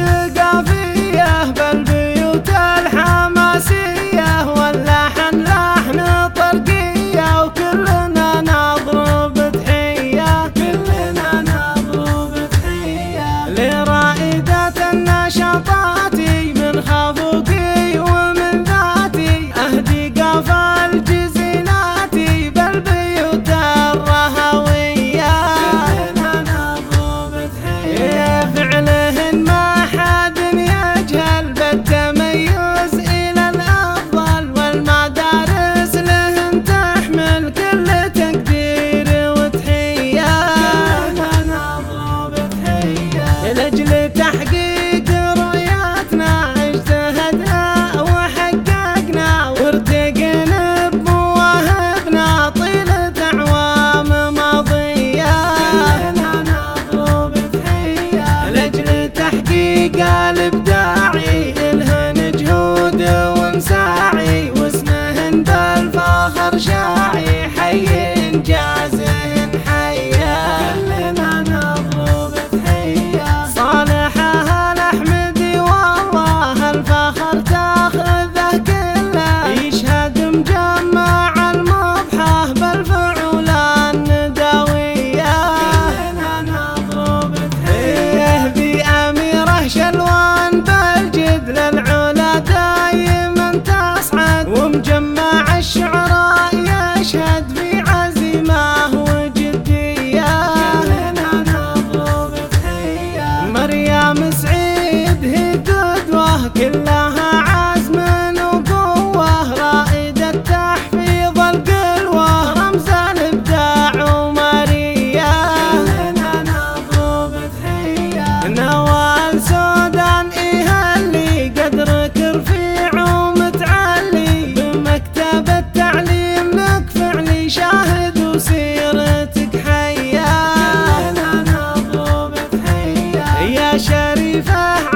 ثقافية بالبيوت الحماسية، واللحن لحن طرقية، وكلنا نضرب تحية، كلنا نضرب تحية لرائدة النشاطات من خافوقي ومن ذاتي، أهدي قفا الجزيلات بالبيوت الرهوية، كلنا نضرب تحية فعلهن ما حد يجهل بالتميز إلى الأفضل، والمدارس لهن تحمل كل تقدير وتحية، كلنا نضرب تحية لأجل تحقيق رؤيتنا اجتهدنا وحققنا، وارتقينا بمواهبنا طيلة أعوام ماضية، كلنا نضرب تحية لأجل تحقيق الإبداعي إلهن جهود ونساعي، واسمهن بالفخر شاعي، حي إنجازهن حيا، كلنا نضرب تحية صالحها الأحمدي والله الفخر تاخذه كله، يشهد مجمع المضحى بالفعول الندوية، كلنا نضرب تحية بأميرة شلوان بالجد للعلا دايما تصعد، ومجمع الشعراء يشهد في عزيمة وجدية، كلنا نضرب تحية مريم سعيد هي قدوة كلها عزم وقوة، رائدة تحفيظ القلوة رمز الإبداع ومارية، كلنا نضرب تحية نوال سودان اللي قدرك رفيع ومتعلي، بمكتب التعليم لك فعلي شاهد وسيرتك حية، كلنا نضرب تحية يا شريفة